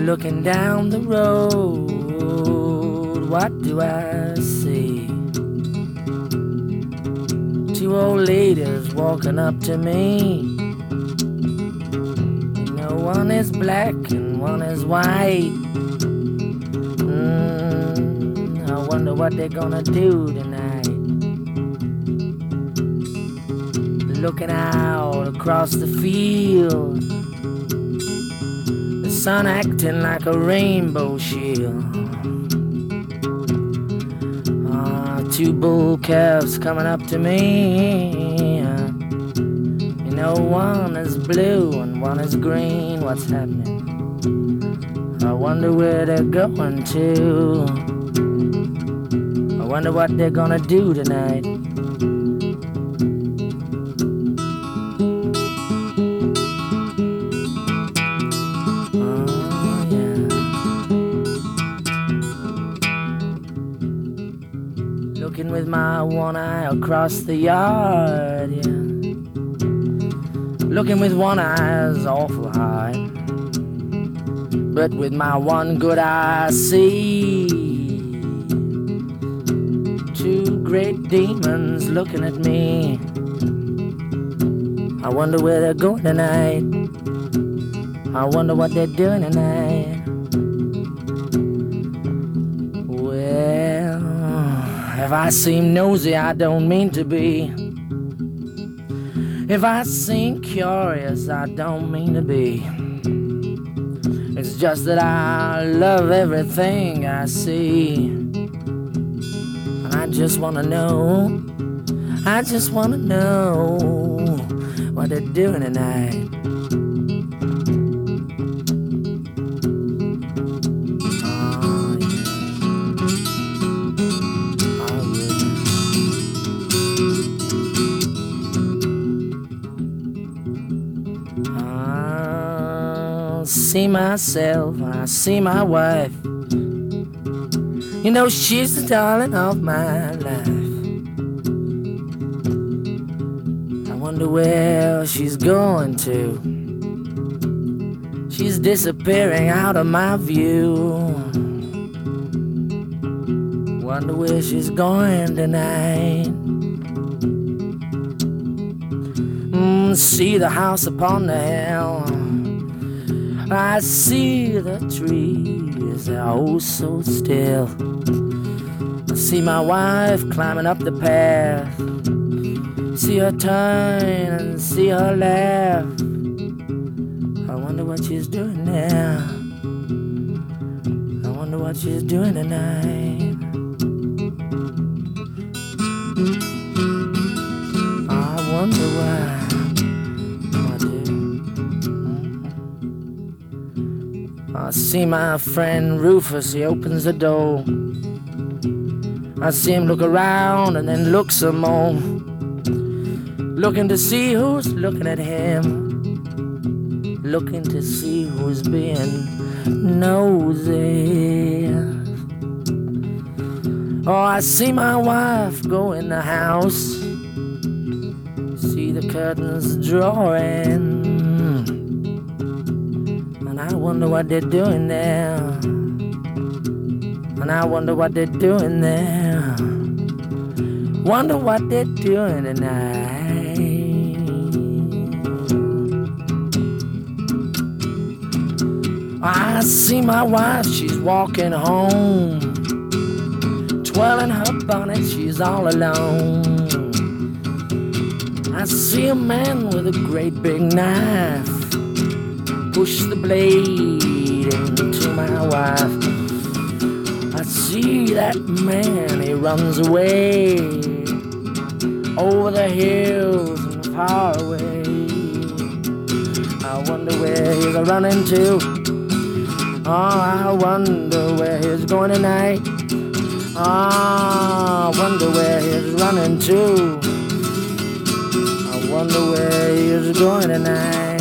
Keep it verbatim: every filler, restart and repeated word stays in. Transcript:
Looking down the road, what do I see? Two old ladies walking up to me. You know, one is black and one is white. Mm, I wonder what they're gonna do tonight. Looking out across the field, the sun acting like a rainbow shield. Ah, two bull calves coming up to me. You know, one is blue and one is green. What's happening? I wonder where they're going to. I wonder what they're gonna do tonight. Looking with my one eye across the yard, yeah. Looking with one eye is awful hard, but with my one good eye I see two great demons looking at me. I wonder where they're going tonight. I wonder what they're doing tonight. If I seem nosy, I don't mean to be. If I seem curious, I don't mean to be. It's just that I love everything I see. And I just wanna know, I just wanna know what they're doing tonight. See myself, I see my wife. You know, she's the darling of my life. I wonder where she's going to. She's disappearing out of my view. Wonder where she's going tonight. Mm, see the house upon the hill. I see the trees, they're oh so still. I see my wife climbing up the path. See her turn and see her laugh. I wonder what she's doing now. I wonder what she's doing tonight. I wonder why. I see my friend Rufus, he opens the door. I see him look around and then look some more, looking to see who's looking at him, looking to see who's being nosy. Oh, I see my wife go in the house, see the curtains drawing. I wonder what they're doing there. And I wonder what they're doing there. Wonder what they're doing tonight. I see my wife, she's walking home, twirling her bonnet, she's all alone. I see a man with a great big knife push the blade into my wife. I see that man, he runs away over the hills and far away. I wonder where he's running to. Oh, I wonder where he's going tonight. Oh, I wonder where he's running to. I wonder where he's going tonight.